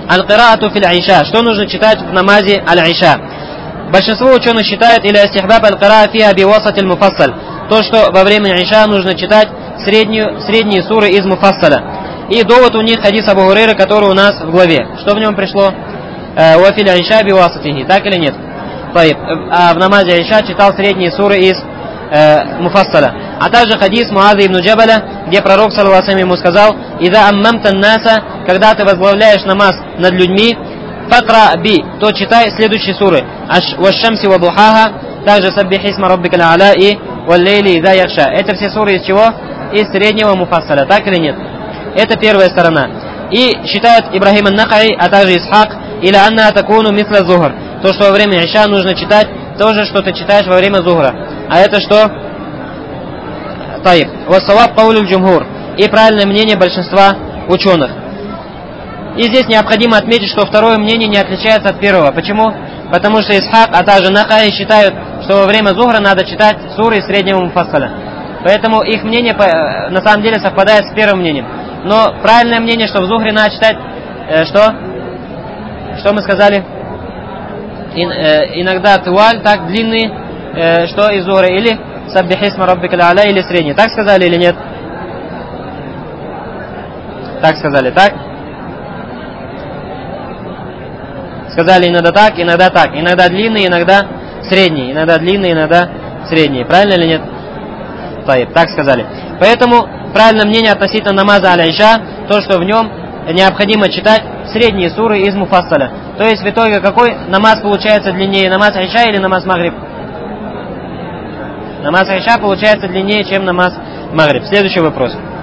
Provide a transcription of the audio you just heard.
аль-кираату фил айша. Что нужно читать в намазе аль-айша? Большинство ученых считают или астихбаб аль-кираа фиа биwasat аль-муфассаль. То, что во время айша нужно читать средние суры из муфассаля. И довод у них хадис Абу Хурайры, который у нас в главе. Что в нем пришло? Ва фил айша биwasатихи. Так или нет? А в намазе айша читал средние суры из муфассаля. А также хадис Муаза ибн Джабаля, где пророк саллаллаху алейхи ему сказал: «Ида аммамта наса, когда ты возглавляешь намаз над людьми, факра би, то читай следующие суры: Аш-шамси ва духаха, также саббихи исма раббикаль а'ля и валлейли иза яхша». Это все суры из чего? Из среднего муфассаля, так или нет? Это первая сторона. И считают Ибрахим ан-Нахаи, а также Исхак, или анна такуну мисла зухр, то, что во время иша нужно читать то же, что ты читаешь во время зухра. А это что? Таиб. Вассаваб каулюль джумхур. И правильное мнение большинства ученых. И здесь необходимо отметить, что второе мнение не отличается от первого. Почему? Потому что Исхак, а также Нахаи считают, что во время зухра надо читать суры из среднего муфассаля. Поэтому их мнение на самом деле совпадает с первым мнением. Но правильное мнение, что в зухре надо читать что? Что мы сказали? Иногда туаль, так длинный, что из зухра, или саббихисма раббикаль а'ля, или средний. Так сказали или нет? Так сказали, так? Сказали иногда так, иногда длинный, иногда средний, иногда длинный, иногда средний. Правильно или нет? Так сказали. Поэтому правильное мнение относительно намаза аль-айша, то, что в нем необходимо читать средние суры из муфассаля. То есть в итоге какой намаз получается длиннее, намаз айша или намаз магриб? Намаз айша получается длиннее, чем намаз магриб. Следующий вопрос.